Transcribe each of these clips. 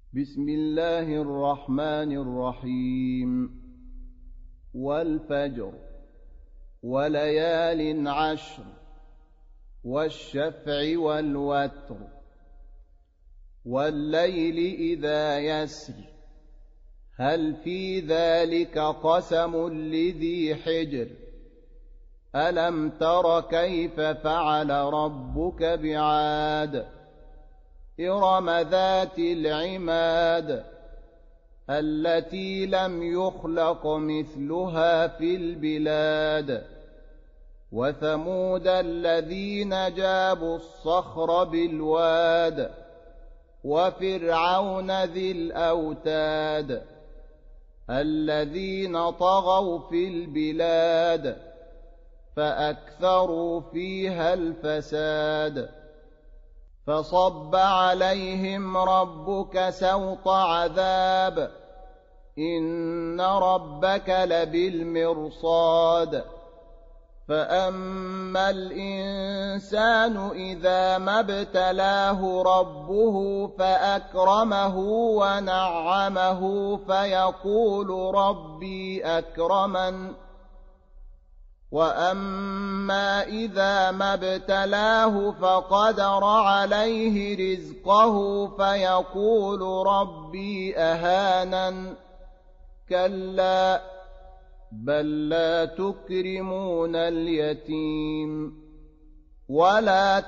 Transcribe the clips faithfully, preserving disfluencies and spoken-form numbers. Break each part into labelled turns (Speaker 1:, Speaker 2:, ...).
Speaker 1: بسم الله الرحمن الرحيم والفجر وليال عشر والشفع والوتر والليل إذا يسر هل في ذلك قسم لذي حجر ألم تر كيف فعل ربك بعاد إرم ذات العماد التي لم يخلق مثلها في البلاد وثمود الذين جابوا الصخر بالواد وفرعون ذي الأوتاد الذين طغوا في البلاد فأكثروا فيها الفساد فصب عليهم ربك سوط عذاب إن ربك لبالمرصاد فأما الإنسان إذا ما ابتلاه ربه فأكرمه ونعمه فيقول ربي أكرمن وأما إذا ما ابتلاه فقدر عليه رزقه فيقول ربي أهانن كلا بل لا تكرمون اليتيم ولا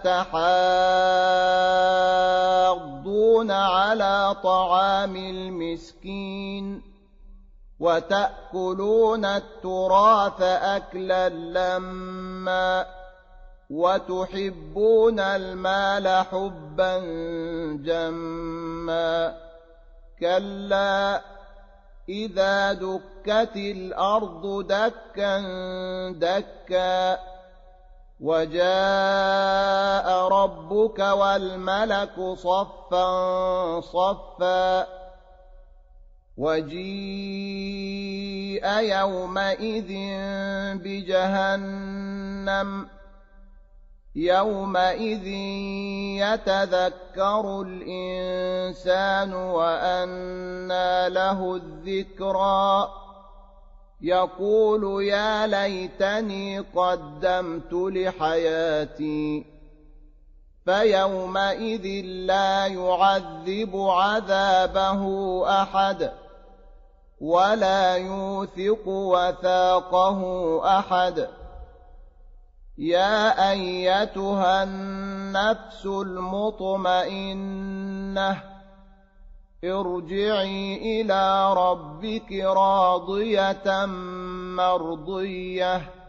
Speaker 1: تحاضون على طعام المسكين وتأكلون التراث أكلا لما وتحبون المال حبا جما كلا إذا دكت الأرض دكا دكا وجاء ربك والملك صفا صفا وجيء يومئذ بجهنم يومئذ يتذكر الإنسان وأنى له الذكرى يقول يا ليتني قدمت لحياتي فيومئذ لا يعذب عذابه أحد ولا يوثق وثاقه أحد يا أيتها النفس المطمئنة ارجعي إلى ربك راضية مرضية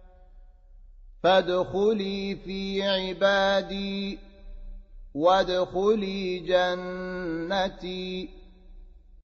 Speaker 1: فادخلي في عبادي وادخلي جنتي